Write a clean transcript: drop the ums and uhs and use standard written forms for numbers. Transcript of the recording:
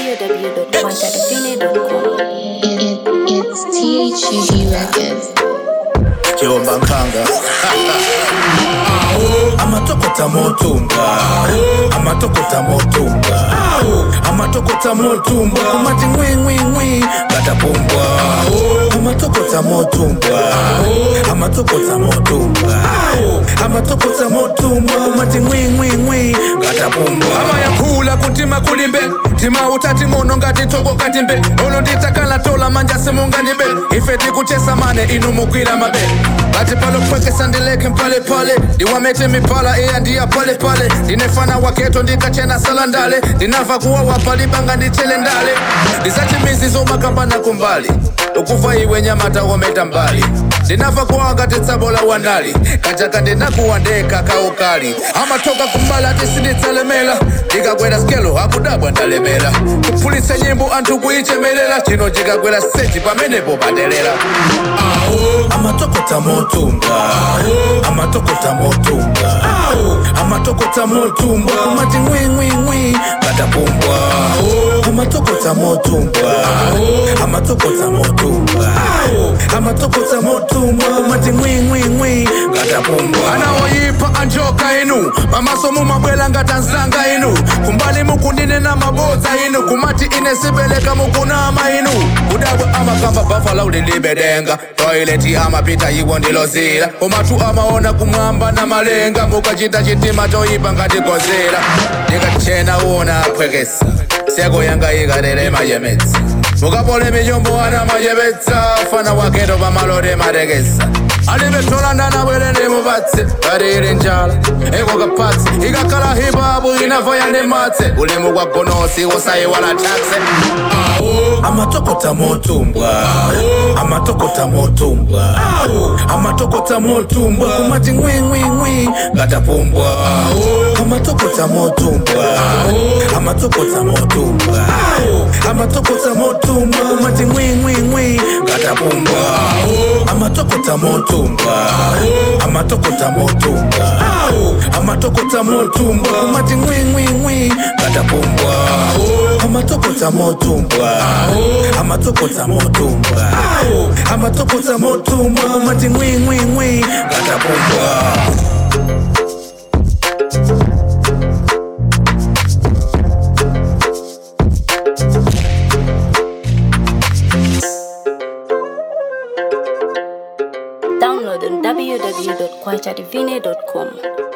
www.quantadefine.com. It's THUG Records. Kiomba nkanga amatokota motumba amatokota motumba amatokota motumba kumati ngwi katapumbwa amatokota motumba amatokota motumba amatokota motumba kumati ngwi katapumbwa amayakula kuntima kulimbe tima utati mono ngati toko katimbe ono nditakala tola manja semunganibe ifeti kuchesa mane inumukwira mabe Ati palo kweke sandeleke mpale pale Diwamete mipala ea ndia pale pale Dinefana waketo ndikachena salandale Dinava kuwa wapali banga ndichele ndale Disachi mizi zoma kambana kumbali Ukufa iwe nyamata wameta mbali Dinava kuwa wakati tsabola wanali Kachaka ndinakuwa ndeka kaukali Ama toka kumbala tisini talemela Diga kweda skelo hakudabwa ndalemela Kupulisa nyimbu antu kuichemelela Chino jiga kweda seti pamenepo badelela Amatokota motumba amatokota motumba amatokota motumba kumati ngwi katapumbwa amatokota motumba amatokota motumba amatokota motumba kumati ngwi katapumbwa anaoyipa anjoka inu mamasomo mabwela ngatanzanga inu kumbali mukundine na maboza inu kumati inesibeleka mukunama inu kudabwa amakamba bafala ulilibedenga toileti amapita iwo ndilozira umatu amaona kumwamba na malenga mukachita chitima toipa ngatikozera ndikachena uona apwekesa seko yanga ikarere majemetsa mukapole mijombo ana majemetsa fana waketo pamalore matekesa alibetola ndana bwele ndimubatse kariri njala eko kapatse ikakala hibabu inavoya ndimatse ulimu kwa konosi usayi wala takse amatokota motumbwa amatokota motumbwa amatokota motumbwa kumati ngwi katapumbwa amatokota motumbwa amatokota motumbwa amatokota motumbwa kumati ngwi katapumbwa amatokota motumbwa amatokota motumbwa amatokota motumbwa kumati ngwi katapumbwa amatokota motumbwa amatokota motumbwa amatokota motumbwa kumati ngwi katapumbwa Download on www.quantadefine.com.